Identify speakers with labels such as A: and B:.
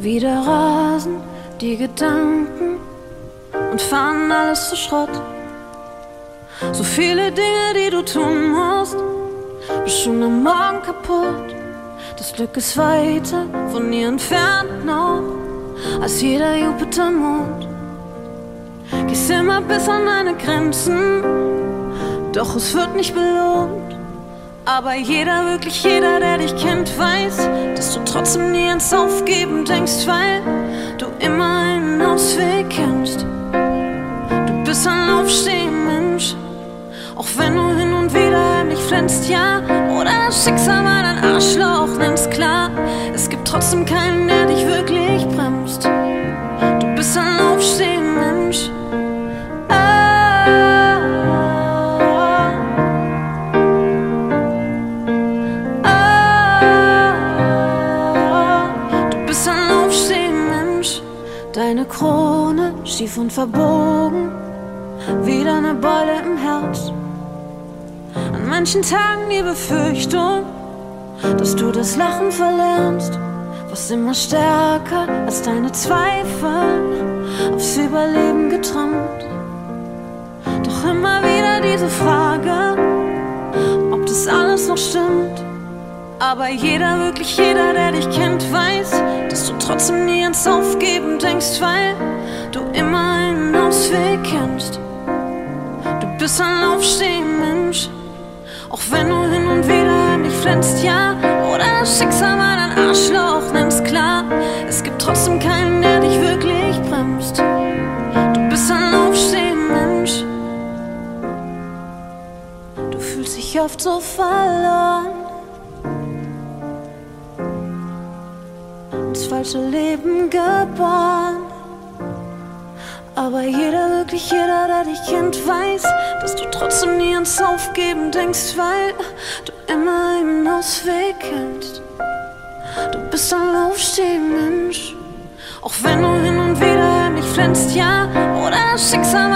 A: Wieder rasen die Gedanken und fahren alles zu Schrott. So viele Dinge, die du tun musst, bist schon am Morgen kaputt. Das Glück ist weiter von ihr entfernt noch als jeder Jupitermond. Gehst immer bis an deine Grenzen, doch es wird nicht belohnt. Aber jeder, wirklich jeder, der dich kennt, weiß, dass du trotzdem nie ans Aufgeben denkst, weil du immer einen Ausweg kennst. Du bist ein Aufstehmensch, auch wenn du hin und wieder heimlich flänzt, ja. Oder das Schicksal mal dein Arschloch nimmst, klar. Es gibt trotzdem keinen, der dich wirklich bremst. Du bist ein Aufstehmensch. Deine Krone schief und verbogen, wieder eine Beule im Herz. An manchen Tagen die Befürchtung, dass du das Lachen verlernst, was immer stärker als deine Zweifel aufs Überleben getrimmt. Doch immer wieder diese Frage, ob das alles noch stimmt. Aber jeder, wirklich jeder, der dich kennt, weiß, dass du trotzdem nie ans Aufgeben denkst, weil du immer einen Ausweg kennst. Du bist ein Aufstehmensch, auch wenn du hin und wieder heimlich flänzt, ja. Oder das Schicksal mal dein Arschloch nimmst, klar. Es gibt trotzdem keinen, der dich wirklich bremst. Du bist ein Aufstehmensch. Du fühlst dich oft so verloren, ins falsche Leben geboren. Aber jeder, wirklich jeder, der dich kennt, weiß, dass du trotzdem nie ans Aufgeben denkst, weil du immer einen Ausweg kennst. Du bist ein Aufstehmensch, auch wenn du hin und wieder heimlich flänzt, ja. Oder das Schicksal